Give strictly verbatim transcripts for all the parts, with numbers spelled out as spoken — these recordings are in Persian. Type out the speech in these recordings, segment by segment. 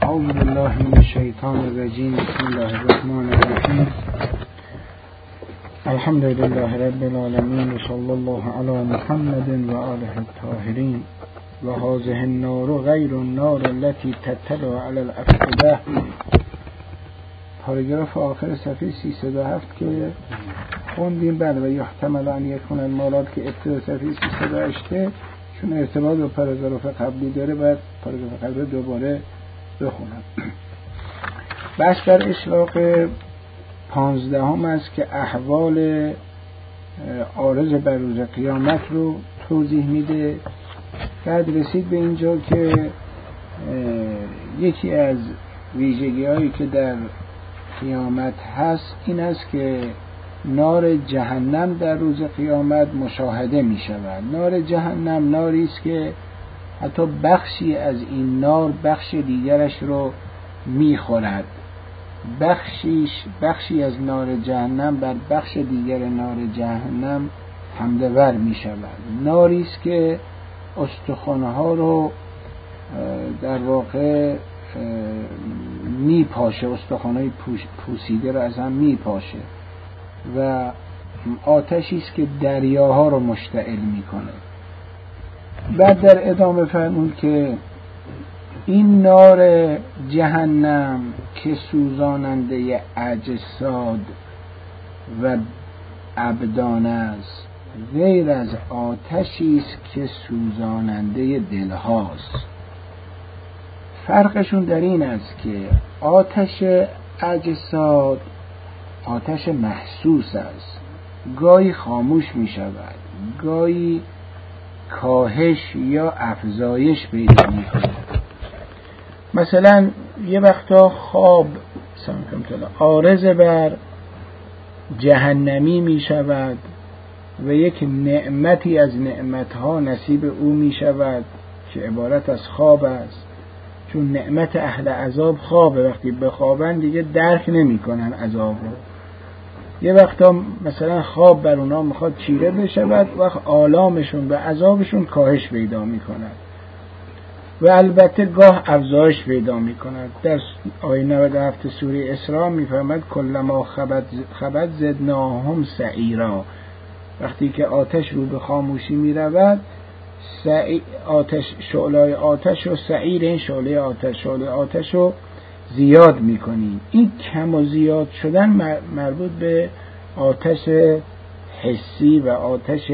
اعوذ بالله من الشیطان الرجیم. بسم الله الرحمن الرحیم. الحمد لله رب العالمین و صلی الله علی محمد و آله الطاهرین. و هذه النار غیر النار التي تطلع علی الافئده. پاراگراف آخر صفحه سیصد و هفت که خوندیم. بله، و یحتمل ان یکون المالات که ابتدا صفحه سیصد و هشت چون ارتباط با پاراگراف قبلی داره باید پاراگراف قبلی دوباره بخونم. بحث در اشراق پانزدهم است که احوال عارض بر روز قیامت رو توضیح میده. بعد رسید به اینجا که یکی از ویژگی هایی که در قیامت هست این است که نار جهنم در روز قیامت مشاهده می شود. نار جهنم ناری است که حتی بخشی از این نار بخش دیگرش رو می خورد. بخشیش بخشی از نار جهنم بر بخش دیگر نار جهنم حمله ور می شود. ناری است که استخوان‌ها رو در واقع می پاشه، استخوان‌های پوسیده رو از هم می پاشه و آتشی است که دریاها رو مشتعل می کنه. بعد در ادامه فرمود که این نار جهنم که سوزاننده اجساد و ابدان است غیر از آتشی است که سوزاننده دلهاست. فرقشون در این است که آتش اجساد آتش محسوس است، گاهی خاموش می شود، گاهی کاهش یا افزایش پیدا می کند. مثلا یه وقتا خواب عارض بر جهنمی می شود و یک نعمتی از نعمتها نصیب او می شود که عبارت از خواب است. چون نعمت اهل عذاب خوابه، وقتی بخوابن دیگه درک نمی کنن عذاب رو. یه وقتا مثلا خواب بر اونا میخواد چیره بشود، وقت آلامشون به عذابشون کاهش پیدا میکند و البته گاه افزایش پیدا میکند. در آیه نود و هفت سوره اسراء میفرماید کلما خبت خبت زدناهم سعیرا. وقتی که آتش رو به خاموشی میرود، آتش شعله آتش و سعیر این شعله آتش شعله آتش رو زیاد میکنیم. این کم و زیاد شدن مربوط به آتش حسی و آتش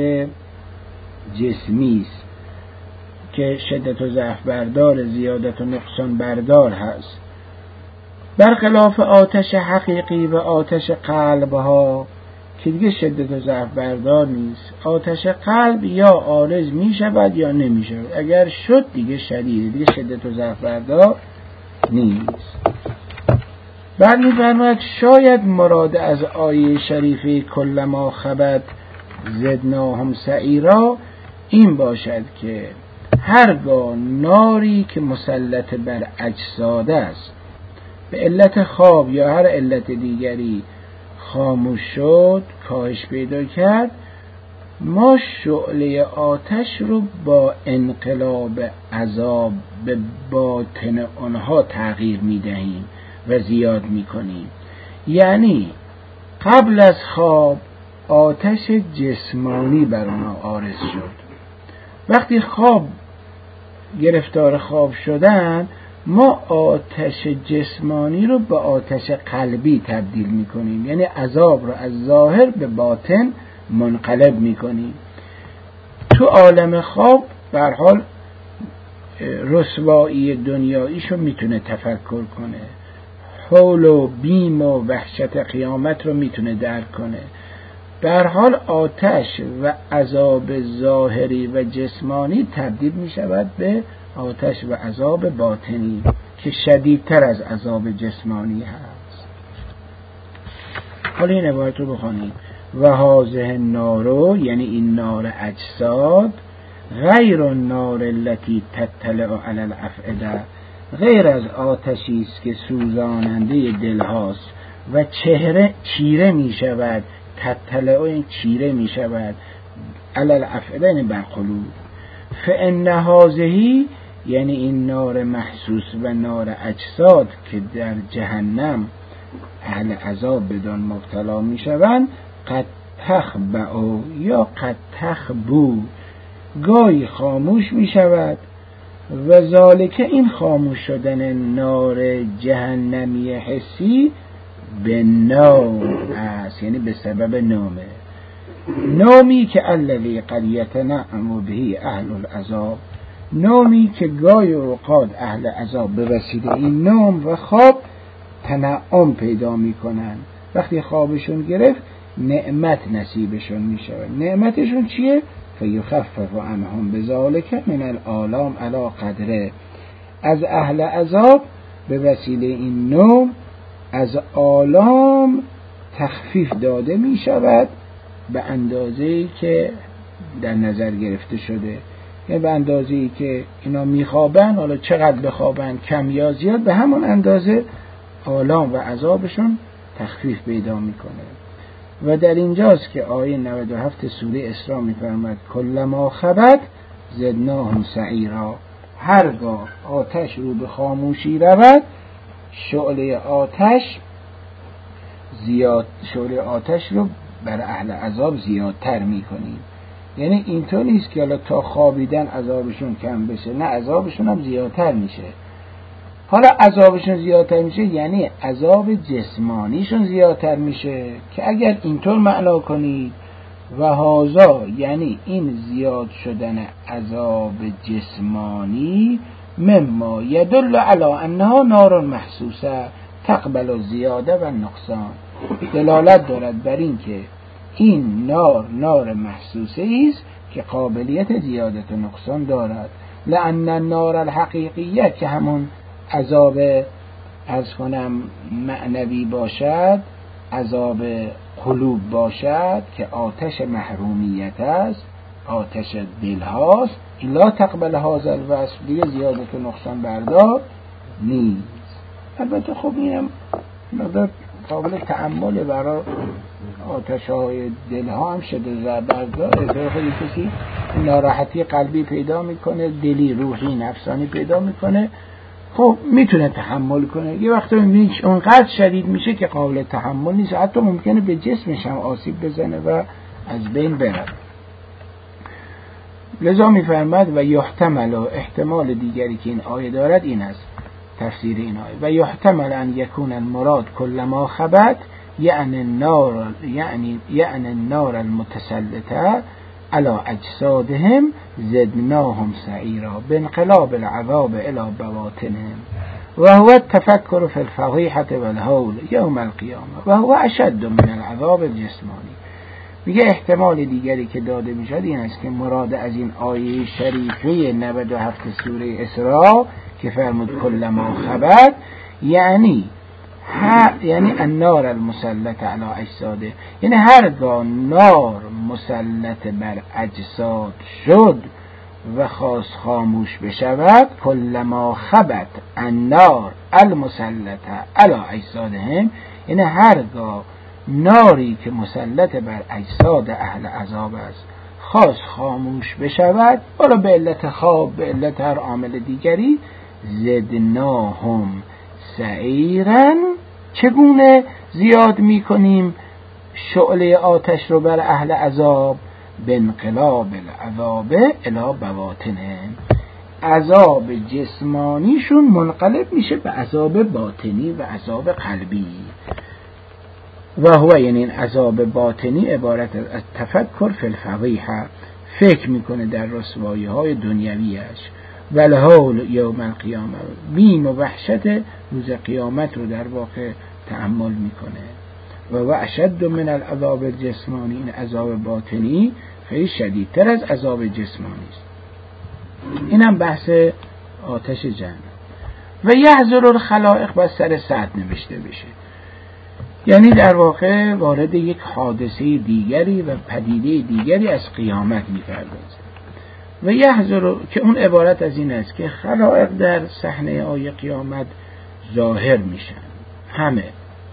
جسمی است که شدت و ضعف بردار، زیادت و نقصان بردار هست، برخلاف آتش حقیقی و آتش قلب ها که دیگه شدت و ضعف بردار نیست. آتش قلب یا عارض می شود یا نمی شود، اگر شد دیگه شدیده، دیگه شدت و ضعف بردار نیست. بعد می فرماید شاید مراد از آیه شریفه کلما خبت زدناهم سعیرا این باشد که هرگاه ناری که مسلط بر اجساد است به علت خواب یا هر علت دیگری خاموش شد، کاهش پیدا کرد، ما شعله آتش رو با انقلاب عذاب به باطن آنها تغییر می دهیم و زیاد می کنیم. یعنی قبل از خواب آتش جسمانی بر آنها عارض شد، وقتی خواب گرفتار خواب شدن ما آتش جسمانی رو به آتش قلبی تبدیل می کنیم، یعنی عذاب رو از ظاهر به باطن منقلب می کنیم. تو عالم خواب به هر حال رسوایی دنیاییشو میتونه تفکر کنه، حول و بیم و وحشت قیامت رو میتونه درک کنه. به هر حال آتش و عذاب ظاهری و جسمانی تبدیل می شود به آتش و عذاب باطنی که شدیدتر از عذاب جسمانی هست. حالا این عبارت رو بخونید. و هذه النار، یعنی این نار اجساد، غیر النار التي تطلع علی الافئده، غیر از آتشی است که سوزاننده دل هاست و چهره چیره می شود. تطلع این چیره می شود علی الافئده، یعنی بر قلوب. فان هذه یعنی این نار محسوس و نار اجساد که در جهنم اهل عذاب بدان مبتلا می شوند، قد تخبع یا قد تخبو، گاهی خاموش می شود، و ذالک این خاموش شدن نار جهنمی حسی به نام است، یعنی به سبب نامه، نامی که الذی قد یتنعم به اهل العذاب، نامی که گاهی اوقات اهل عذاب به وسیله این نام و خواب تنعم پیدا می کنند. وقتی خوابشون گرفت نعمت نصیبشون می شود. نعمتشون چیه؟ فیخفف عنهم بذالک من الآلام علی قدره، از اهل عذاب به وسیله این نام از آلام تخفیف داده می شود به اندازه‌ای که در نظر گرفته شده، یعنی به اندازه‌ای که اینا میخوابن، حالا چقدر بخوابن کم یا زیاد، به همون اندازه آلام و عذابشون تخفیف پیدا میکنه. و در اینجاست که آیه نود و هفت سوره اسراء میفرماد کلما خبت زدناهم سعیرا، هرگاه آتش رو به خاموشی رود شعله آتش زیاد شعله آتش رو بر اهل عذاب زیادتر میکنیم. یعنی اینطور نیست که حالا تا خوابیدن عذابشون کم بشه، نه، عذابشون هم زیادتر میشه. حالا عذابشون زیادتر میشه یعنی عذاب جسمانیشون زیادتر میشه، که اگر اینطور معنا کنید و هازا یعنی این زیاد شدن عذاب جسمانی مما یدل علی انها نار محسوسه تقبل الزیاده و نقصان، دلالت دارد بر این که این نار نار محسوسه است که قابلیت زیادت و نقصان دارد. لأن النار الحقیقیه که همون عذاب از کنم معنوی باشد، عذاب قلوب باشد که آتش محرومیت است، آتش دل هاست، لا تقبل هذا الوصف، دیگه زیادت و نقصان بردار نیست. البته خب اینم مقدار قابل تأمل برای آتش های دل ها هم شده زبردار، در خیلی کسی ناراحتی قلبی پیدا میکنه، دلی روحی نفسانی پیدا میکنه، خب میتونه تحمل کنه. یه وقت میبینید اونقدر شدید میشه که قابل تحمل نیست، حتی ممکنه به جسمش هم آسیب بزنه و از بین بره. لذا میفرماد و یحتمل، احتمال دیگری که این آیه دارد این است، تفسیر این آیه و یحتمل ان یکون المراد کلما خبت یعنی النار یعنی یعنی النار المتسلطه على اجسادهم زدناهم سعیرا بانقلاب العذاب الى بواطنهم و هو التفکر فی الفضیحة والهول یوم القیامه و هو اشد من العذاب الجسمانی. میگه احتمال دیگری که داده میشد این است که مراد از این آیه شریفه نود و هفت سوره اسراء که فرمود کلما خبت یعنی ها یعنی النار المسلط علی اجساده، یعنی هرگاه نار مسلط بر اجساد شد و خواست خاموش بشود، کلما خبت النار المسلط علی اجسادهم، یعنی هرگاه ناری که مسلط بر اجساد اهل عذاب است خواست خاموش بشود، حالا به علت خواب، به علت هر عامل دیگری، زدناهم سعیرا، چگونه زیاد میکنیم شعله آتش رو بر اهل عذاب؟ بانقلاب العذاب الی بواطنهم، عذاب جسمانیشون منقلب میشه به عذاب باطنی و عذاب قلبی. و هو یعنی این عذاب باطنی عبارت از تفکر فی الفضیحه، فکر میکنه در رسوایی های دنیویش، و الهول یوم القیامه، بیم و وحشت روز قیامت رو در واقع تأمل میکنه. و و اشد من العذاب الجسمانی، این عذاب باطنی خیلی شدیدتر از عذاب جسمانی است. اینم بحث آتش جهنم. و یحذر الخلائق بر سر صد نوشته بشه، یعنی در واقع وارد یک حادثه دیگری و پدیده دیگری از قیامت می‌پردازه. و یحذر که اون عبارت از این است که خلائق در صحنه آیه قیامت ظاهر میشن، همه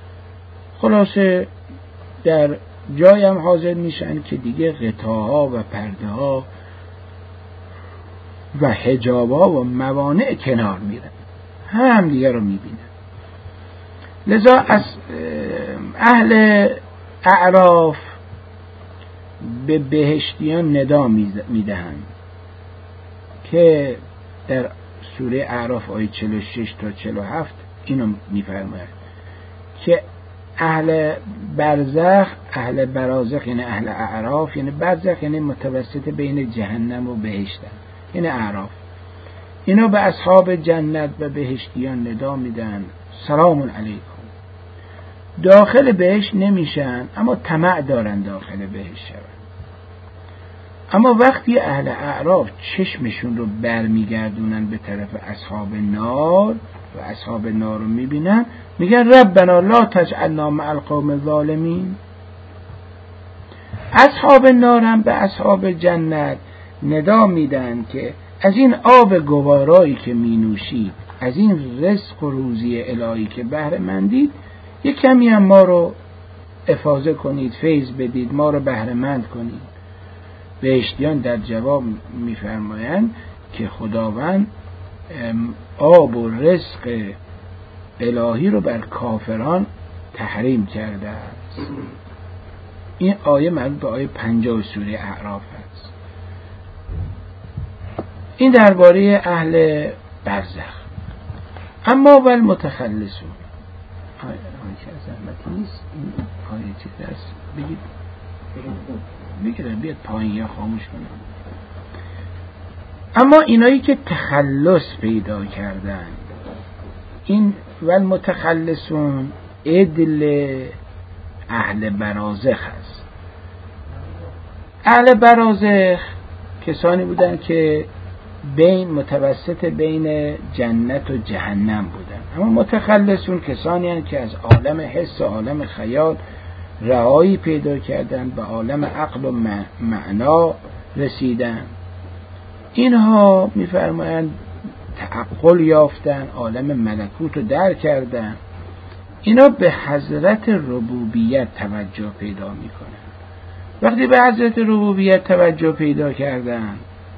خلاصه در جای هم حاضر میشن که دیگه غطاها و پرده ها و حجابا و موانع کنار میرن، هم, هم دیگه رو میبینن. لذا از اهل اعراف به بهشتیان ندا میدهند که در سوره اعراف آیه چهل و شش تا چهل و هفت اینو میفرماید که اهل برزخ، اهل برازخ یعنی اهل اعراف، یعنی برزخ یعنی متوسط بین جهنم و بهشت، یعنی اعراف، اینا به اصحاب جنت و بهشتیان ندا میدن سلام علیکم. داخل بهشت نمیشن اما طمع دارن داخل بهشت شون. اما وقتی اهل اعراف چشمشون رو برمیگردونن به طرف اصحاب نار و اصحاب نار رو میبینن، میگن ربنا لا تجعلنا مع القوم الظالمین. اصحاب نار هم به اصحاب جنت ندا میدن که از این آب گوارایی که می نوشید، از این رزق و روزی الهی که بهره مندید، یک کمی هم ما رو افاضه کنید، فیض بدید، ما رو بهره مند کنید. بهشتیان در جواب میفرمایند که خداوند آب و رزق الهی رو بر کافران تحریم کرده است. این آیه مربوط به آیه پنجاه سوره اعراف است. این درباره اهل برزخ. اما ول متخلصون، آیه که از زحمتی نیست، این آیه چیز است، بگید بگیرن بیاد پایین یا خاموش کنم. اما اینایی که تخلص پیدا کردن، این ول متخلصون عدل اهل برازخ هست. اهل برازخ کسانی بودن که بین متوسط بین جنت و جهنم بودن. اما متخلصون کسانی هستند که از عالم حس و عالم خیال رهایی پیدا کردن، به عالم عقل و معنا رسیدن. اینها میفرمایند تعقل یافتن، عالم ملکوت رو درک کردن. اینا به حضرت ربوبیت توجه پیدا میکنن. وقتی به حضرت ربوبیت توجه پیدا کردن،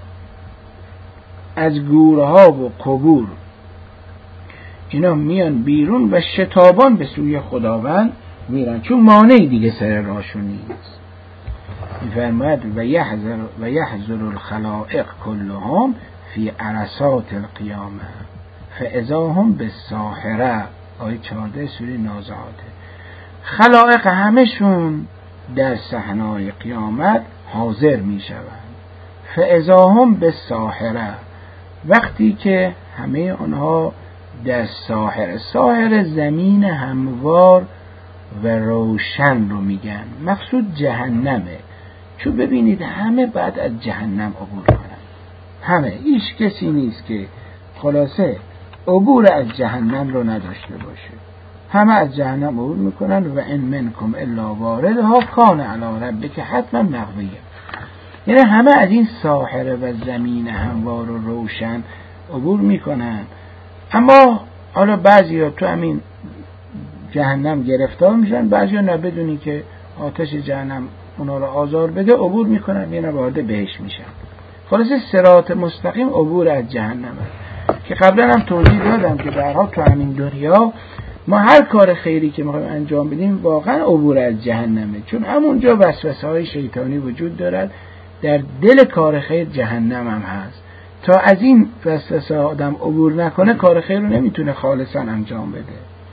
از گورها و قبور اینا میان بیرون و شتابان به سوی خداوند میرن، چون مانعی دیگه سر راشون نیست. میفرماید و یحذر و یحذر الخلائق كلهم فی عرصات القیامه فاذا هم بالساحره، آیه چهارده سوره نازعات. خلائق همشون در صحنای قیامت حاضر میشوند. فاذا هم بالساحره، وقتی که همه اونها در ساحره، ساحره زمین هموار و روشن رو میگن، مقصود جهنمه. چون ببینید همه بعد از جهنم عبور کنن، همه، هیچ کسی نیست که خلاصه عبور از جهنم رو نداشته باشه. همه از جهنم عبور میکنن و ان منکم الا واردها کان علی ربک حتما مقضیه. یعنی همه از این ساحره و زمین هموار و روشن عبور میکنن. اما حالا بعضیا تو همین جهنم گرفتار میشن، بعضیا نه، بدونی که آتش جهنم اونا رو آزار بده عبور میکنن، یعنی وارد بهشت میشن. خلاصه صراط مستقیم عبور از جهنم هست که قبلا هم توضیح دادم که در حال تو همین دنیا ما هر کار خیری که میخوایم انجام بدیم واقعا عبور از جهنمه، چون همونجا وسوسه های شیطانی وجود دارد. در دل کار خیر جهنم هم هست. تا از این وسوسه آدم عبور نکنه کار خیر رو نمیتونه خالصا انجام بده.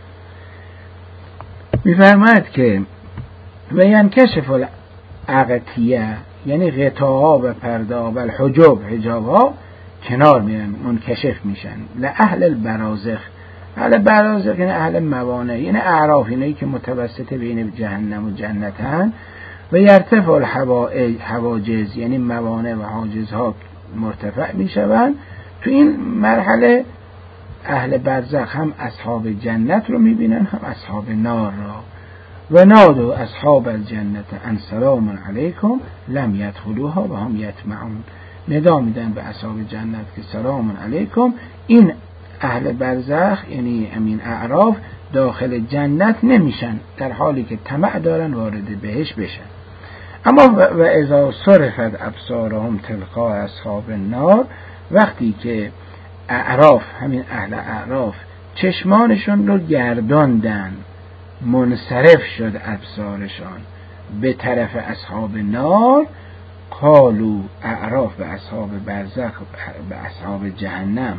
میفرماید که و ینکشف الاغطیه، یعنی غطاها و پرده و الحجاب، حجابها کنار میرن، منکشف میشن. لأهل البرازخ، اهل برازخ یعنی اهل موانع، یعنی اعراف، اینایی که متوسط بین جهنم و جنتن. و یرتفع الحواجز، یعنی موانع و حاجزها مرتفع میشوند. تو این مرحله اهل برزخ هم اصحاب جنت رو میبینن، هم اصحاب نار را. و نادوا اصحاب الجنت ان سلام علیکم لم یدخلوها و هم یطمعون. ندا میدن به اصحاب جنت که سلام علیکم. این اهل برزخ یعنی امین اعراف داخل جنت نمیشن، در حالی که طمع دارن وارد بهش بشن. اما و اذا صرفت ابصارهم تلقاء اصحاب النار، وقتی که اعراف، همین اهل اعراف، چشمانشون رو گرداندن، منصرف شد ابصارشان به طرف اصحاب نار، قالوا، اعراف به اصحاب برزخ، به اصحاب جهنم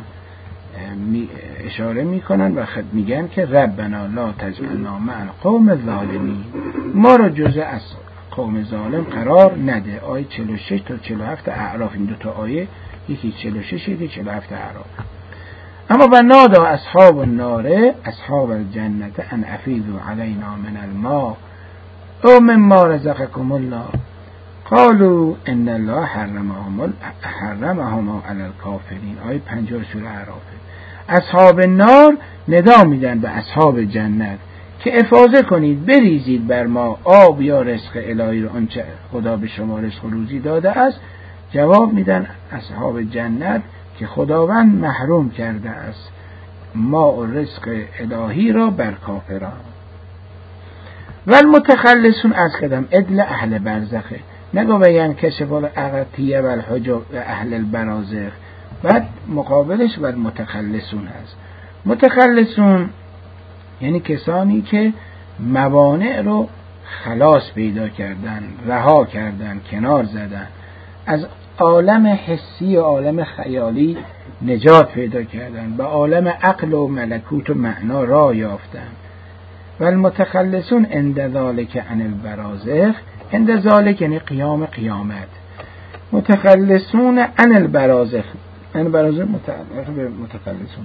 اشاره میکنن و خد میگن که ربنا لا تجعلنا مع القوم الظالمین، ما رو جزء از قوم ظالم قرار نده. آیه چهل و شش تا چهل و هفت اعراف، این دو تا آیه، یکی چهل و شش یکی چهل و هفت اعراف. اما و نادا اصحاب النار اصحاب الجنة ان افیضوا علینا من الماء او مما رزقکم الله قالوا ان الله حرمهما حرمهما علی الکافرین. آیه پنجاه سوره اعراف. اصحاب نار ندا میدن به اصحاب جنت که افاضه کنید، بریزید بر ما آب یا رزق الهی رو، آنچه خدا به شما رزق و روزی داده است. جواب میدن اصحاب جنت که خداوند محروم کرده است ما و رزق الهی را بر کافران. و المتخلصون از کدم ادل اهل برزخه، نگو بیان کشف الاغطیه و الحجب و اهل البرازخ، بعد مقابلش و المتخلصون هست. متخلصون یعنی کسانی که موانع رو خلاص پیدا کردن، رها کردن، کنار زدن، از عالم حسی و عالم خیالی نجات پیدا کردن، به عالم عقل و ملکوت و معنا راه یافتن. و المتخلصون عند ذالک عن البرازخ، عند ذالک یعنی قیام قیامت. متخلصون عن البرازخ، عن البرازخ متعلق به متخلصون،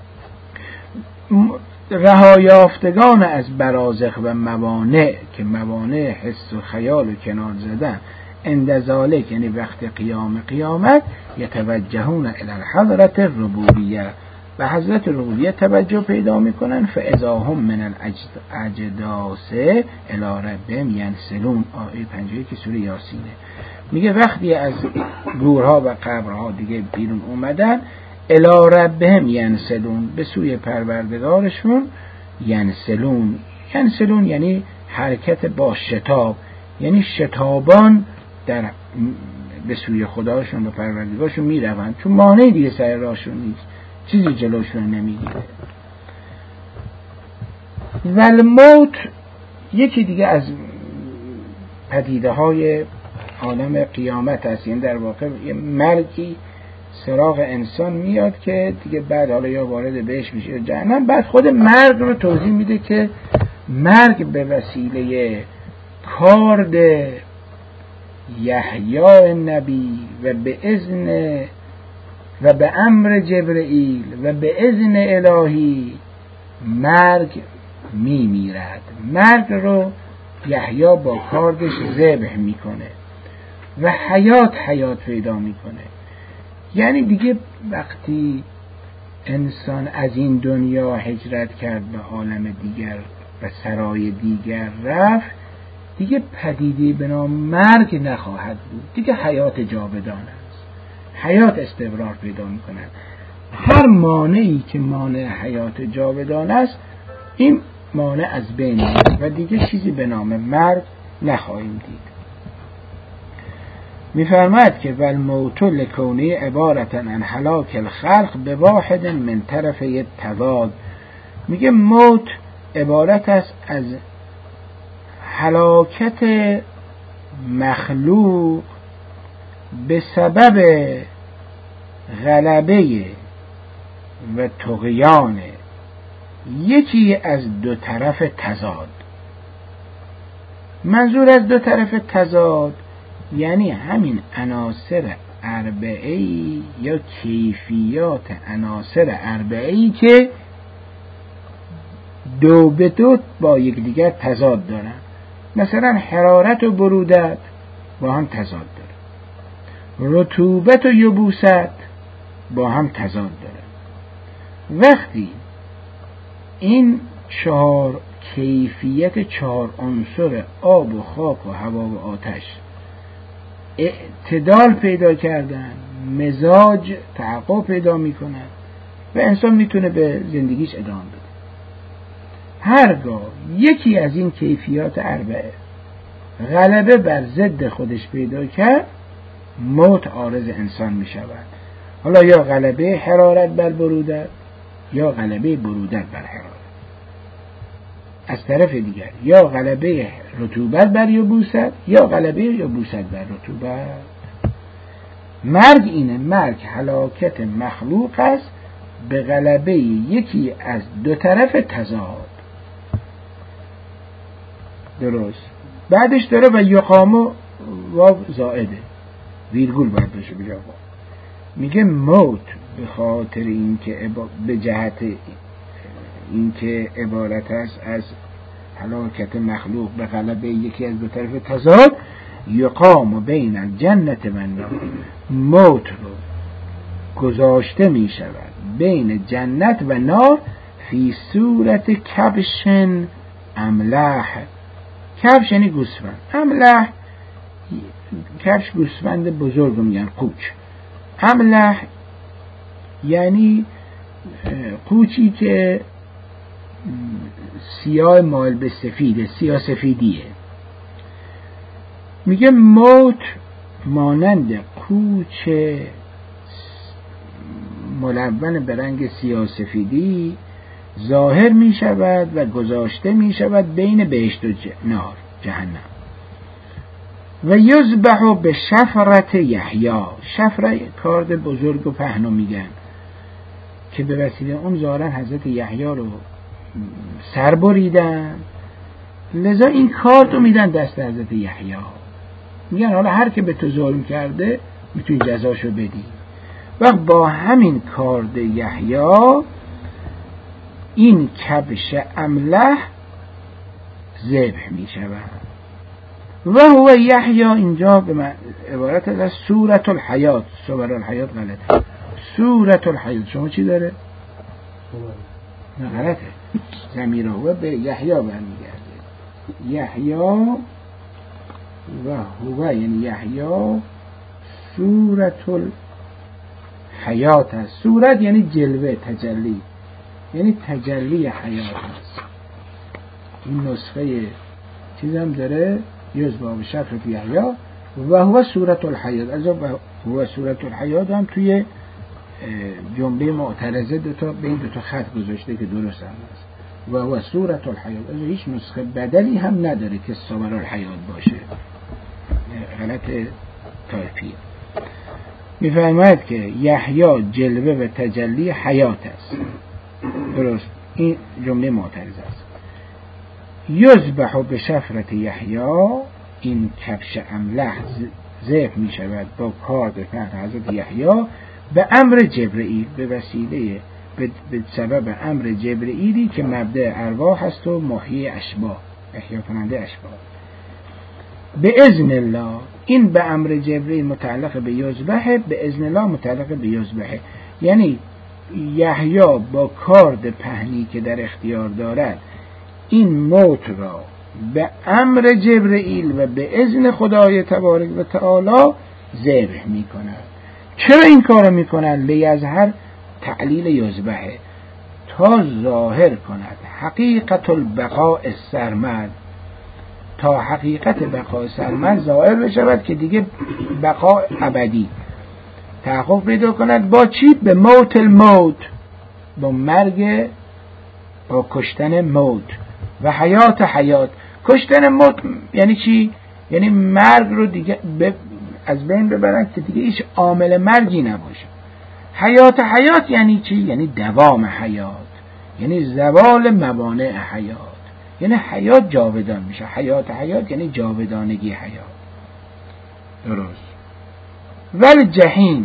رها یافتگان از برازخ و موانع که موانع حس و خیال و کنار زدن. عند ذالک یعنی وقت قیام قیامت، یتوجهون الی الحضرة الربوبیه، به حضرت ربوبیه توجه پیدا میکنن. فاذا هم من الاجداث الی ربهم ینسلون. آیه پنجاه و یک سوره یاسینه. میگه وقتی از گورها و قبرها دیگه بیرون اومدن، الی ربهم ینسلون، به سوی پروردگارشون ینسلون. ینسلون یعنی حرکت با شتاب، یعنی شتابان در به سوی خداشون و پروردگارشون میروند، چون مانعی دیگه سر راهشون نیست، چیزی جلوشون نمیگیره. و الموت یکی دیگه از پدیده های عالم قیامت هست. این در واقع یه مرگی سراغ انسان میاد که دیگه بعد حالا یا وارد بهش میشه یا جهنم. بعد خود مرگ رو توضیح میده که مرگ به وسیله کارد یحیی نبی و به اذن و به امر جبرئیل و به اذن الهی مرگ میمیرد. مرگ رو یحیی با کاردش ذبح میکنه و حیات حیات پیدا میکنه. یعنی دیگه وقتی انسان از این دنیا هجرت کرد به عالم دیگر و سرای دیگر رفت، دیگه پدیده به نام مرگ نخواهد بود، دیگه حیات جاودان است، حیات استمرار پیدا میکنه. هر مانعی که مانع حیات جاودان است، این مانع از بین میره و دیگه چیزی به نام مرگ نخواهیم دید. میفرماید که والموت لکونه عبارتا عن هلاک الخلق به واحد من طرف التضاد. میگه موت عبارت است از هلاکت مخلوق به سبب غلبه و طغیان یکی از دو طرف تضاد. منظور از دو طرف تضاد یعنی همین عناصر اربعه‌ای یا کیفیات عناصر اربعه‌ای که دو به دو با یکدیگر تضاد دارن. مثلا حرارت و برودت با هم تضاد دارن، رطوبت و یبوست با هم تضاد دارن. وقتی این چهار کیفیت چهار عنصر آب و خاک و هوا و آتش اعتدال پیدا کردن، مزاج تحقق پیدا میکنن و انسان میتونه به زندگیش ادامه بده. هرگاه یکی از این کیفیات اربعه غلبه بر ضد خودش پیدا کرد، موت عارض انسان میشود. حالا یا غلبه حرارت بر برودت یا غلبه برودت بر حرارت. از طرف دیگر یا غلبه رطوبت بر یبوست یا غلبه یبوست بر رطوبت. مرگ اینه، مرگ هلاکت مخلوق است به غلبه یکی از دو طرف تضاد. درست. بعدش داره و یقامو واو زائده، ویرگول باید بشه بجا واو. میگه موت به خاطر اینکه به جهت اینکه عبارت است از هلاکت مخلوق به غلبه یکی از دو طرف تضاد، یقام بین الجنت و النار، موت رو گذاشته می شود بین جنت و نار فی صورت کبش املح. کبش یعنی گوسفند، املح کبش گوسفند بزرگ میگن قوچ. املح یعنی قوچی که سیاه مال به سفیده، سیاه سفیدیه. میگه موت مانند قوچ ملون به رنگ سیاه سفیدی ظاهر می شود و گذاشته می شود بین بهشت و نار، جهنم. و یذبح به شفرت یحیی. شفره کارد بزرگ و پهنو میگن که به وسیله اون ظاهرا حضرت یحیی رو سر بریدن، لذا این کارد رو میدن دست حضرت یحیی. میگن حالا هر که به تو ظلم کرده میتونی جزاشو بدی. و با همین کارد یحیی این کبش املح ذبح می شود. و هو یحیی اینجا به عبارت از سورة الحیات. سورة الحیات غلطه، سورة الحیات. شما چی داره؟ نه غلطه، ضمیر هو به یحیی برمیگرده. یحیی و هو یعنی یحیی سورة الحیات هست. صورت یعنی جلوه، تجلی، یعنی تجلی حیات هست. این نسخه چیز هم داره، یذبح به شفرت یحیی و هو سورة الحیات. از هو سورة الحیات هم توی جمله معترضه دو تا بین دو تا خط گذاشته که درست هم هست. و هو سورة الحیات. از هیچ نسخه بدلی هم نداره که سورة الحیات باشه، غلط تایپی. میفرماید که یحیی جلوه و تجلی حیات است. درست، این جمله معترضه است. یذبح به شفرت یحیی، این کبش املح ذبح می شود با کارد پهن حضرت یحیی به امر جبرئیل، به وسیله به سبب امر جبرئیلی که مبدأ ارواح هست و محیی اشباح، احیا کننده اشباح. به اذن الله، این به امر جبرئیل متعلق به یذبح، به اذن الله متعلق به یذبح. یعنی یحیی با کارد پهنی که در اختیار دارد این موت را به امر جبرئیل و به اذن خدای تبارک و تعالی ذبح می کند. چرا این کار می کند؟ لیظهر تعلیل یذبح، تا ظاهر کند حقیقت البقاء سرمد، تا حقیقت بقاء سرمد ظاهر بشود که دیگه بقاء ابدی تحقق پیدا کند. با چی؟ به موت الموت، با مرگ، با کشتن موت، و حیات حیات. کشتن موت یعنی چی؟ یعنی مرگ رو دیگه ب... از بین ببرن که دیگه هیچ عامل مرگی نباشه. حیات حیات یعنی چی؟ یعنی دوام حیات، یعنی زوال موانع حیات، یعنی حیات جاودان میشه. حیات حیات یعنی جاودانگی حیات. درست. ول جهیم،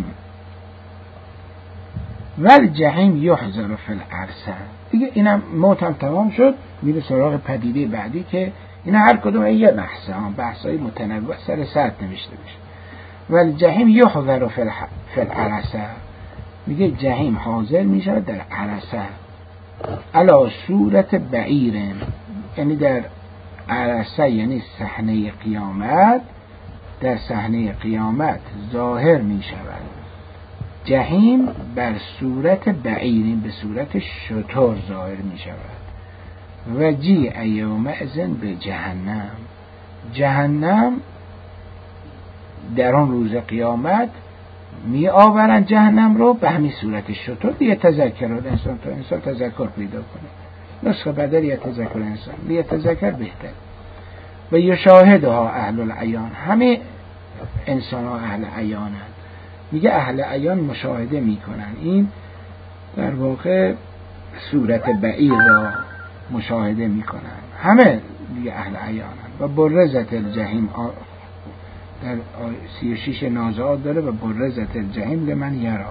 ول جهیم یحضر فی العرصه. دیگه اینم موت هم تمام شد، میره سراغ پدیده بعدی که اینا هر کدوم یه بحثه ها، بحثای متنوع سر سر نوشته بشه. ول جهیم یحضر فی العرصه، میگه جهیم حاضر میشه در عرصه، علی صورت بعیر، یعنی در عرصه یعنی صحنه قیامت، در صحنه قیامت ظاهر می شود جهیم بر صورت بعیرین، به صورت شتر ظاهر می شود. و جی ایوم ازن به جهنم، جهنم در آن روز قیامت می آورن جهنم رو به همین صورتش شد تو دیگه تذکر انسان تو انسان تذکر پیدا کنه نسخه بدل یا تذکر انسان لیه تذکر بهتر و یشاهدها اهل العیان همه انسان ها اهل عیانن میگه اهل عیان مشاهده میکنن این در واقع صورت بعیر را مشاهده میکنن همه دیگه اهل عیانن و برزت الجحیم در سی و شش نازعات داره و برزت الجحیم لمن یرا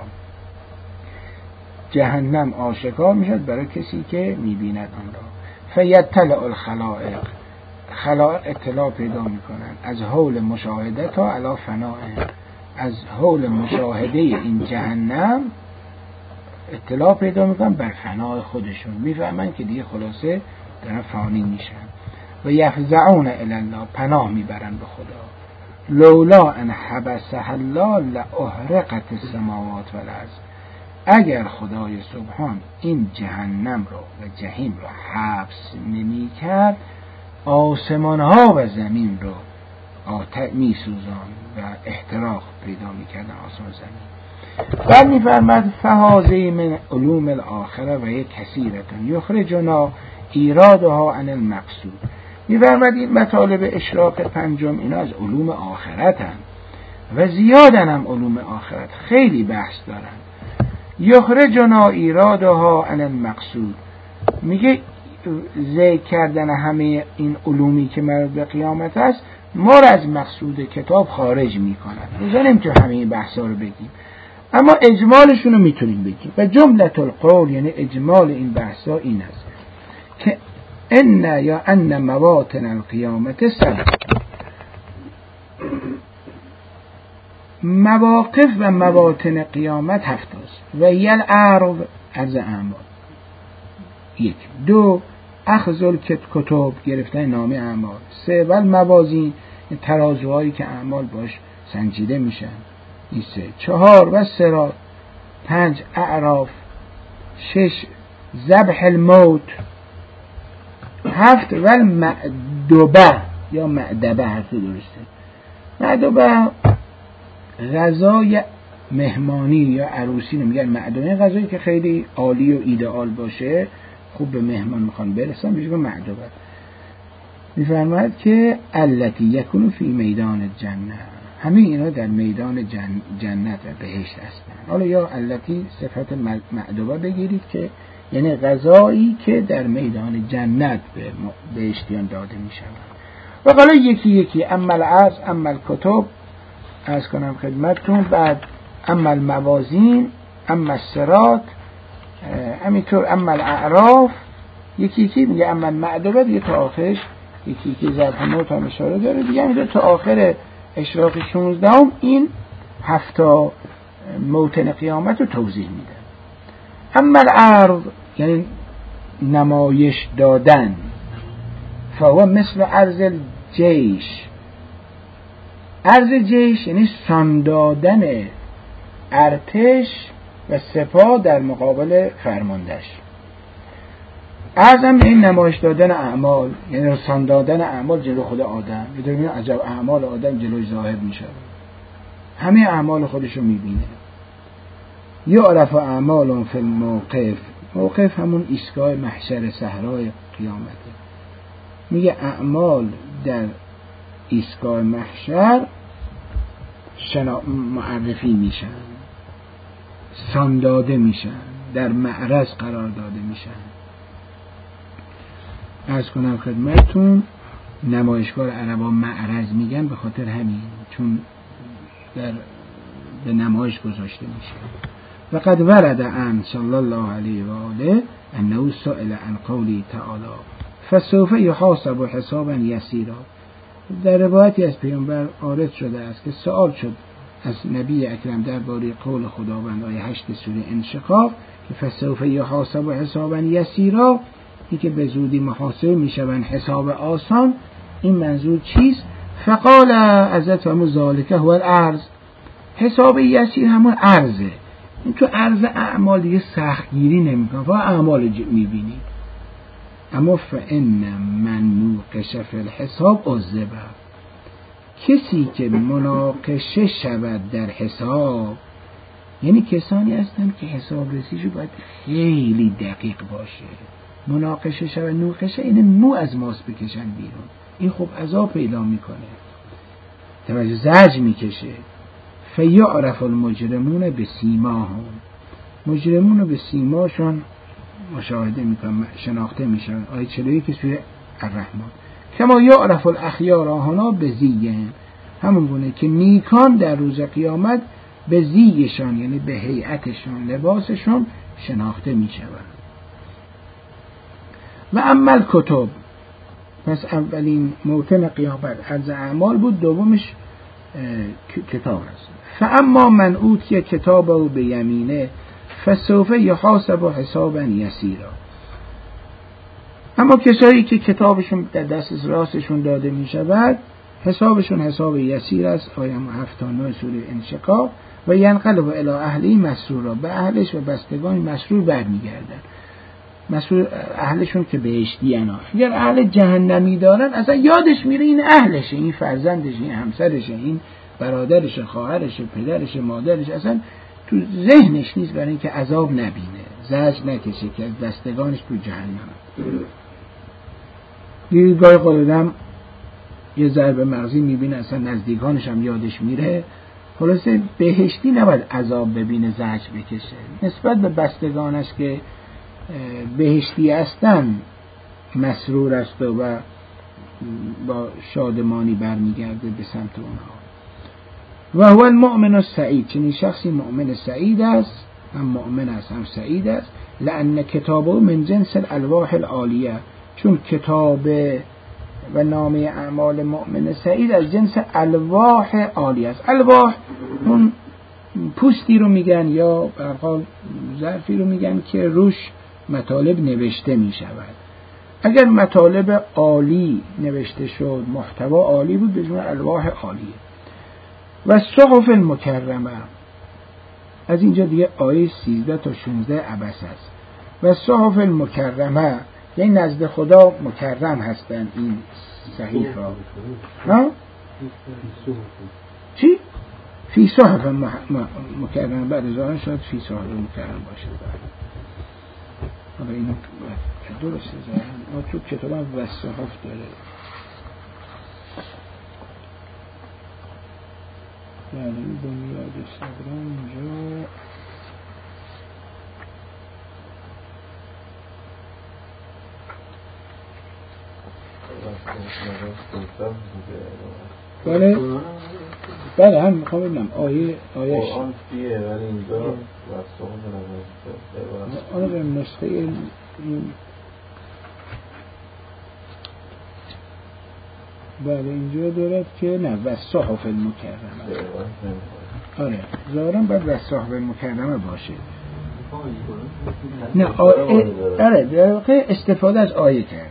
جهنم آشکار میشد برای کسی که میبیند آن را فیطلع الخلائق خلائق اطلاع پیدا میکنن از حول مشاهده تا علی فناء از حول مشاهده این جهنم اطلاع پیدا میکنن بر فنای خودشون میفهمن که دیگه خلاصه دارن فانی میشن و یفزعون الی الله پناه میبرن به خدا لولا ان حبسها الله لاحرقت السماوات والارض اگر خدای سبحان این جهنم رو و جهنم رو حبس نمی کرد آسمان ها و زمین رو آتش می سوزان و احتراق پیدا می کردن آسمان زمین بعد می فرمد فهازه من علوم الاخره و یک کثیرتون یخرجنا ایرادها عن المقصود می فرمد این مطالب اشراق پنجم اینا از علوم آخرت هن و زیادن هم علوم آخرت خیلی بحث دارن یخرجنا ایرادها عن المقصود میگه ذکر کردن همه این علومی که مربوط به قیامت است ما را از مقصود کتاب خارج میکنن میذاریم که همه این بحثا رو بگیم اما اجمالشون رو میتونیم بگیم و جملت القول یعنی اجمال این بحثا این است که ان یا ان مواطن القیامت سبع مواقف و مواطن قیامت هفت است و یل عرض عرض اعمال یک دو اخذ الکتب گرفتن نامه اعمال سه ول موازین ترازوهایی که اعمال باش سنجیده میشن این سه چهار و صراط پنج اعراف شش ذبح الموت هفت ول معدبه یا معدبه هر تو درسته معدبه غذای مهمانی یا عروسی نمیگن معدبه غذایی که خیلی عالی و ایدئال باشه خوب به مهمان میخوان برسن میگن معدبه میفرماید که التی یکون فی میدان جنه همه اینا در میدان جن... جنت و بهشت هستن حالا یا التی صفت معدبه بگیرید که یعنی غذایی که در میدان جنت به بهشتیان داده میشن و حالا یکی یکی اما العرض اما الکتب عرض کنم خدمتتون بعد اما الموازین اما الصراط همینطور اما الاعراف یکی یکی میگه اما المعدبه دیگه تا آخرش یکی یکی ذبح موت هم اشاره داره دیگه همینطور تا آخر اشراق شانزده هم این هفتا موطن قیامت رو توضیح میده اما العرض یعنی نمایش دادن فهو مثل عرض الجیش عرض جیش یعنی ساندادن ارتش و سپاه در مقابل فرماندهش عرضم این نمایش دادن اعمال یعنی ساندادن اعمال جلو خود آدم میدونیم عجب اعمال آدم جلوی ظاهر میشه همه اعمال خودشو میبینه یعرف اعمال فی الموقف موقف همون ایستگاه محشر صحرای قیامته میگه اعمال در ایستگاه محشر شنا... معرفی میشن سانداده میشن در معرض قرار داده میشن عرض کنم خدمتتون نمایشگاه عربا معرض میگن به خاطر همین چون در به نمایش گذاشته میشه و قد ورد عن صلی الله علیه و آله انه سئل عن قوله تعالی فسوف یحاسب حسابا یسیرا در روایتی از پیامبر وارد شده است که سوال شد از نبی اکرم درباره قول خداوند آیه هشت سوره انشقاق که فسوف یحاسب حسابا یسیرا این که به زودی محاسبه میشوند حساب آسان این منظور چیست؟ فقال عزت و ذالک هو الارض حساب یسیر همون عرضه این تو عرض اعمال دیگه سختگیری نمیکنه فقط اعمال میبینی اما فان من نوقش فی الحساب عذب کسی که مناقشه شود در حساب، یعنی کسانی هستند که حساب رسیشو باید خیلی دقیق باشه. مناقشه شود، نوقشه این مو از ماست بکشن بیرون، این خب عذاب پیدا میکنه، توجه زجر میکشه. فیعرف المجرمون به سیماهم، مجرمون به سیماشون مشاهده میکنن، شناخته میشن. آیه چهل و یک سوره الرحمن. کما یعرف الاخیار آهنا به زیهم، همون گونه که نیکان در روز قیامت به زیشان، یعنی به هیئتشون، لباسشون شناخته میشن. و عمل کتب، پس اولین موطن قیامت عرض اعمال بود، دومش کتاب است. فاما من اوتی کتابه به یمینه فسوف یحاسب حسابا یسیرا. اما کسایی که کتابشون در دست راستشون داده می شود حسابشون حساب یسیر است. آیه هفتاد و نه سوره انشقاق. و ینقلب الی اهلی مسرورا، به اهلش و بستگان مسرور برمیگردن. مسرور اهلشون که بهشتی انا. اگر اهل جهنمی دارن اصلا یادش میره این اهلشه، این فرزندشه، این همسرشه، این برادرشه، خواهرشه، پدرشه، مادرشه، اصلا تو ذهنش نیست، برای اینکه عذاب نبینه، زجر نکشه که از دستگانش تو جهنم. دیگه خود آدم یه ضربه مغزی میبینه اصلا نزدیکانش هم یادش میره. خلاصه بهشتی نباید عذاب ببینه، زجر بکشه. نسبت به بستگانش که بهشتی هستن مسرور است و با شادمانی برمیگرده به سمت اونها. و هو المؤمن السعید، چنین شخصی مؤمن سعید است، هم مؤمن است هم سعید است. لأن کتابه من جنس الالواح العالیه، چون کتاب و نامه اعمال مؤمن سعید از جنس الواح عالیه است. الواح اون پوستی رو میگن یا برقا ظرفی رو میگن که روش مطالب نوشته میشود. اگر مطالب عالی نوشته شد، محتوا عالی بود، به جمع الواح عالیه. و صحف المکرمه، از اینجا دیگه آیه سیزده تا شانزده عبس است. و صحف المکرمه یعنی نزد خدا مکرم هستن این صحیفه ها؟ چی؟ فی صحف مکرمه، بعد از آن شاید فی صحف مکرمه باشه. حالا اینو درسته زارن ما تو کتاب هم و صحف داره. یعنی بنیاد صبران اینجا بله بله هم میخوام ببینم آیه آیهش قرآن فیه ولی اینجا وصفه آنه به نسخه این بله اینجا دارد که نه و صحف المکرمه. آره ظاهرم باید و صحف المکرمه باشه. نه آیه آره در واقع استفاده از آیه کرده.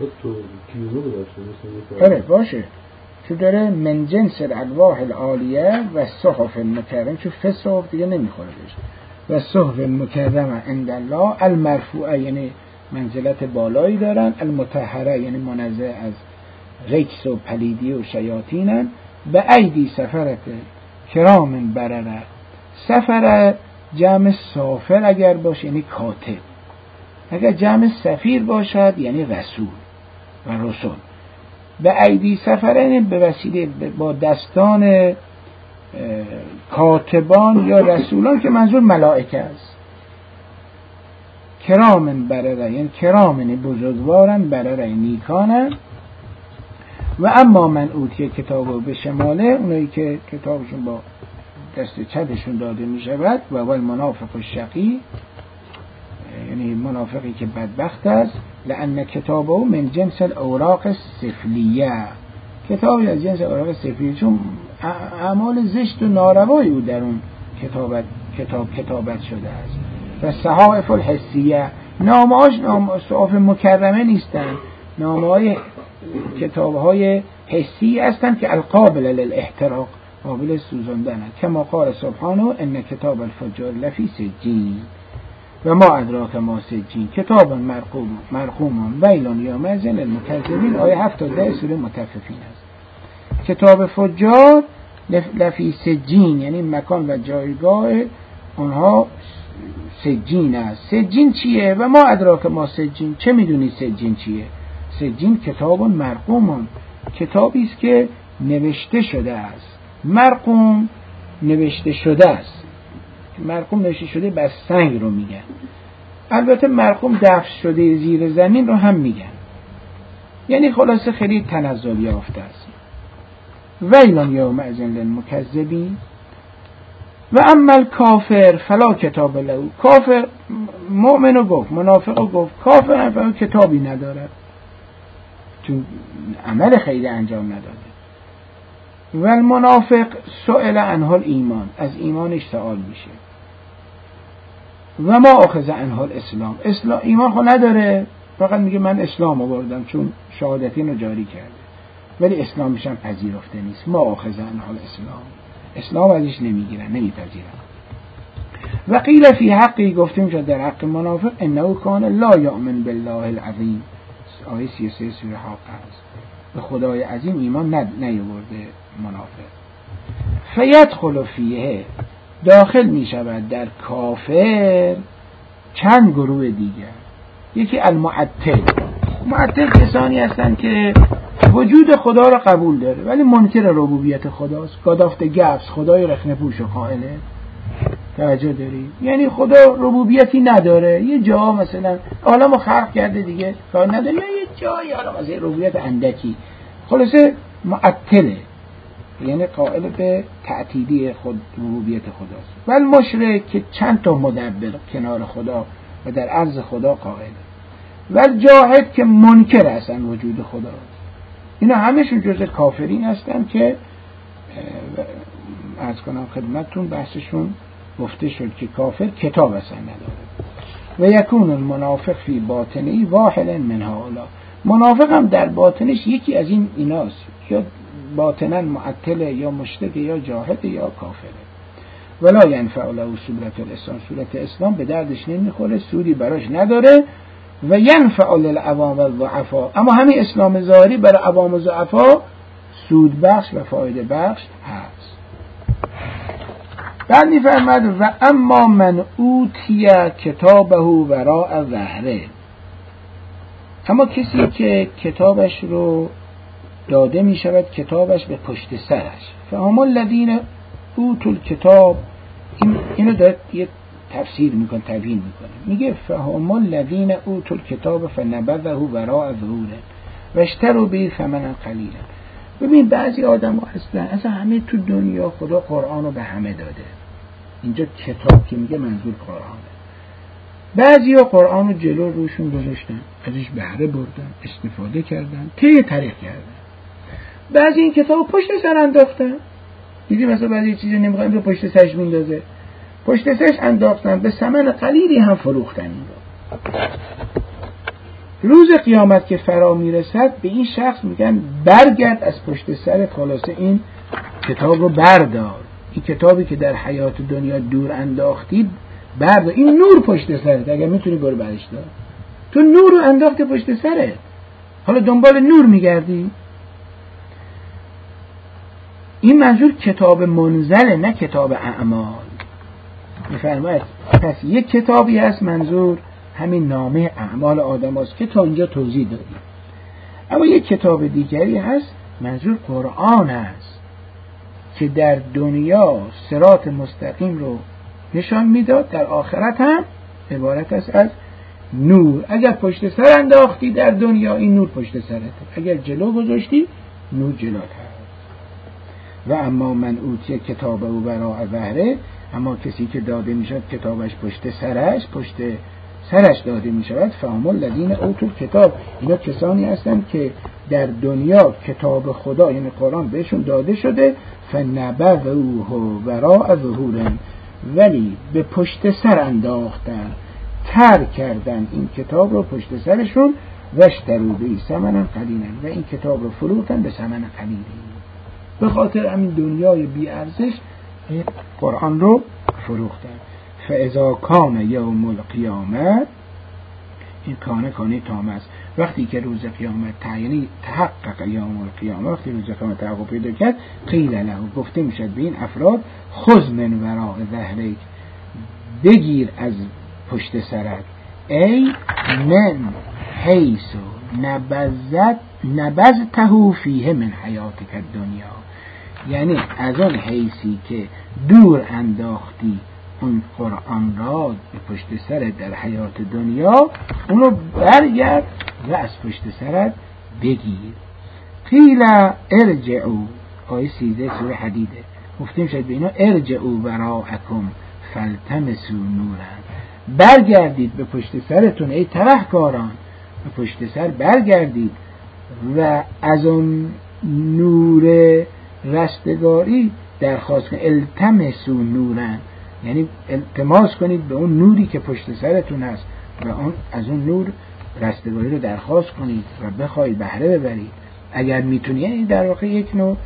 آره باشه، چون داره من جنس الالواح العالیه و صحف المکرمه، چون فی صحف دیگه نمیخوره بشه. و صحف المکرمه عند الله المرفوعه، یعنی منزلت بالایی دارن. المطهره یعنی منزه از رکس و پلیدی و شیاطینن. به ایدی سفرت کرام برره، سفر جمع سافر اگر باشه یعنی کاتب، اگر جمع سفیر باشد یعنی رسول و رسول. به ایدی سفر یعنی به وسیله با دستان کاتبان یا رسولان که منظور ملائکه است. کرام برره یعنی کرام یعنی بزرگوارن، برره نیکانن. و اما من اوتی کتابو به شماله، اونایی که کتابشون با دست چپشون داده می شود. و اول منافق و شقی، یعنی منافقی که بدبخت است. لأن کتابو من جنس الاوراق السفلیه، کتابی از جنس اوراق سفلیه، چون اعمال زشت و ناروایی او در اون کتابت کتاب کتابت شده است. و صحائف الحسیه، نامه‌هاش نام صحف مکرمه نیستن، نامه‌های کتاب‌های حسی هستند که القابل للاحتراق، قابل سوزاندن. کما قال سبحانه ان کتاب الفجار لفی سجین و ما ادراک ما سجین کتاب مرقوم مرقوم ویل یومئذ للمکذبین. آیه هفتاد و ده سوره مطففین است. کتاب فجار لفی سجین، یعنی مکان و جایگاه اونها سجین است. سجین چیه؟ و ما ادراک ما سجین، چه میدونی سجین چیه؟ سجین کتاب مرقوم، کتابی است که نوشته شده است. مرقوم نوشته شده است. مرقوم نوشته شده بر سنگ رو میگن. البته مرقوم دفن شده زیر زمین رو هم میگن. یعنی خلاصه خیلی تنزل یافته است. ویلان یومئذ للمکذبین و اما الکافر فلا کتاب له. کافر مؤمنو گفت، منافقو گفت، کافر هم کتابی ندارد چون عمل خیلی انجام نداده. و المنافق سئل عنه الایمان، از ایمانش سوال میشه. و ما اخذ عنه الاسلام، اسلام ایمان خود نداره، فقط میگه من اسلام آوردم چون شهادتین رو جاری کرده، ولی اسلامش هم پذیرفته نیست. ما اخذ عنه الاسلام، اسلام ازش نمیگیرن، نمیپذیرن. و قیل فی حقی، گفتیم شد در حق منافق انه کان لا یؤمن بالله العظیم، آیه سی و سه سوره حق هست، به خدای عظیم ایمان نیاورده منافق. فیدخل فیه، داخل می شود در کافر چند گروه دیگر. یکی المعطل، معطل کسانی هستند که وجود خدا را قبول داره ولی منکر ربوبیت خداست. God of the gaps، خدای رخنه پوش و قائله. توجه داری؟ یعنی خدا ربوبیتی نداره، یه جا مثلا عالمو خلق کرده دیگه کار نداره، یا یه جایی حالا مثلا ربوبیت اندکی، خلاصه معطله، یعنی قائل به تعطیلی خود ربوبیت خداست. ولی مشرک که چند تا مدبر کنار خدا و در عرض خدا قائله. ولی جاهد که منکر هستن وجود خداست. اینا همشون جزء کافرین هستن که عرض کنم خدمتتون بحثشون گفته شد که کافر کتاب اصلا نداره. و یکون المنافق فی باطنی واحدا من هؤلاء، منافق هم در باطنش یکی از این ایناست، یا باطنا معطله یا مشرک یا جاهد یا کافره. ولا ینفع له صورت الاسلام، صورت اسلام به دردش نمیخوره، سودی براش نداره. و ینفع للعوام والضعفاء، اما همین اسلام ظاهری برای عوام و ضعفا سود بخش و فایده بخش هست. بعد میفرماد و اما من اوتی کتابه وراء ظهره، اما کسی که کتابش رو داده می شود کتابش به پشت سرش، فهم الذین اوتوا الکتاب، این اینو داره یه تفسیر میکنه، تبیین میکنه، میگه فهم الذین اوتوا الکتاب فنبذه وراء ظهوره و اشتروا به ثمنا قلیلا. ببین بعضی آدم ها هستن اصلا همه تو دنیا خدا قرآن رو به همه داده، اینجا کتاب که میگه منظور قرآنه. بعضی ها قرآن رو جلو روشون گذاشتن، ازش بهره بردن، استفاده کردن، طی طریق کردن. بعضی این کتاب پشت سر انداختن، دیدی مثلا بعضی چیزی نمیخوایم تو پشت سرش میندازه، پشت سرش انداختن، به ثمن قلیلی هم فروختن. این رو روز قیامت که فرا میرسد به این شخص میگن برگرد از پشت سر خلاصه این کتاب رو بردار، این کتابی که در حیات دنیا دور انداختید بردار، این نور پشت سرت، اگر میتونی برو برش دار، تو نور رو انداخته پشت سرت، حالا دنبال نور میگردی. این منظور کتاب منزله، نه کتاب اعمال. میفرماید پس یک کتابی هست منظور همین نامه اعمال آدم هست که تا اینجا توضیح دادیم، اما یک کتاب دیگری هست منظور قرآن هست که در دنیا صراط مستقیم رو نشان میداد، در آخرت هم عبارت است از نور. اگر پشت سر انداختی در دنیا این نور پشت سرت، اگر جلو گذاشتی نور جلوت هست. و اما من اوتی کتابه و وراء ظهره، اما کسی که داده میشد کتابش پشت سرش، پشت سرش داده میشود، فهم الذین اوتوا الکتاب، اینا کسانی هستند که در دنیا کتاب خدا یعنی قرآن بهشون داده شده، فنبذوه وراء ظهورهم، ولی به پشت سر انداختن، ترک کردن این کتاب رو پشت سرشون، و اشتروا به ثمنا قلیلا، و این کتاب رو فروختن به ثمن قلیلی، به خاطر همین دنیای بی ارزش قرآن رو فروختن. فاذا کان یوم القیامه، این کانه کانه تام است، وقتی که روز قیامت تعیینی تحقق یوم القیامه، وقتی روز قیامت تحقق پیدا کرد، قیل له، گفته میشد به این افراد خذ من وراء ظهرک، بگیر از پشت سرت، ای من حیث نبذت نبذته فیه من حیاتک الدنیا، یعنی از اون حیثی که دور انداختی اون قرآن را به پشت سرت در حیات دنیا، اونو برگرد و از پشت سرت بگیر. قیل ارجعوا، آیه سیزده سوره حدیده، گفتیم شد به اینا ارجعوا وراءکم فالتمسوا نورا، برگردید به پشت سرتون ای ترهکاران، به پشت سر برگردید و از اون نور رستگاری درخواست کنید. التمسوا نورا یعنی التماس کنید به اون نوری که پشت سرتون هست و اون از اون نور رستگاری رو درخواست کنید و بخواید بهره ببرید اگر میتونید. یعنی در واقع یک نوع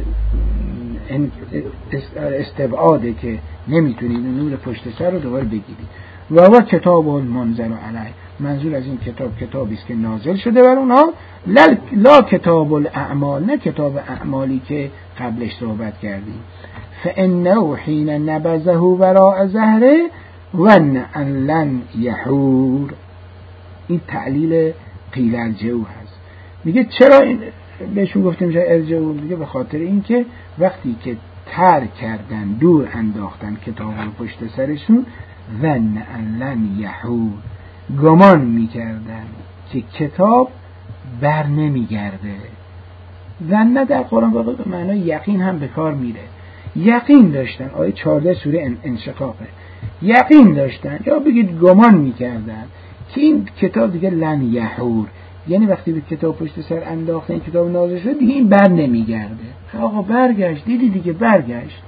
استبعاده که نمیتونید اون نور پشت سر رو دوباره بگیرید. و هو کتاب منزل علیه، منظور از این کتاب کتابی است که نازل شده بر اونها، لا کتاب الاعمال، نه کتاب اعمالی که قبلش صحبت کردیم. فانه حین نبذه وراء ظهره ظن ان لن یحور، این تعلیل قیل ارجعوا هست. میگه چرا این بهشون گفتیم میشه ارجعوا؟ میگه به خاطر اینکه وقتی که ترک کردن، دور انداختن کتاب رو پشت سرشون، ظن ان لن یحور، گمان میکردن که کتاب بر نمیگرده. ظن در قرآن واقع به معنای یقین هم به کار میره. یقین داشتن، آیه چهارده سوره انشقاقه، یقین داشتن یا بگید گمان میکردن که این کتاب دیگه لن یحور، یعنی وقتی به کتاب پشت سر انداختن این کتاب نازل شد دیگه این بر نمیگرده. آقا برگشت، دیدی دیگه برگشت.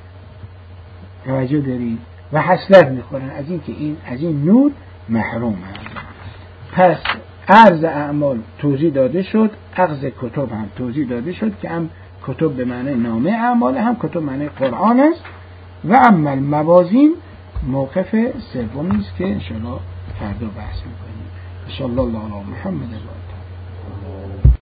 توجه دارید؟ و حسرت میخورن از این که این از این نور محروم هست. پس عرض اعمال توضیح داده شد، اخذ کتب هم توضیح داده شد که هم کتب به معنی نامه اعمال، هم کتب معنی قرآن است. و اما الموازین موقف سومی است که انشاءالله فردا بحث میکنیم. انشاءالله الله علی محمد.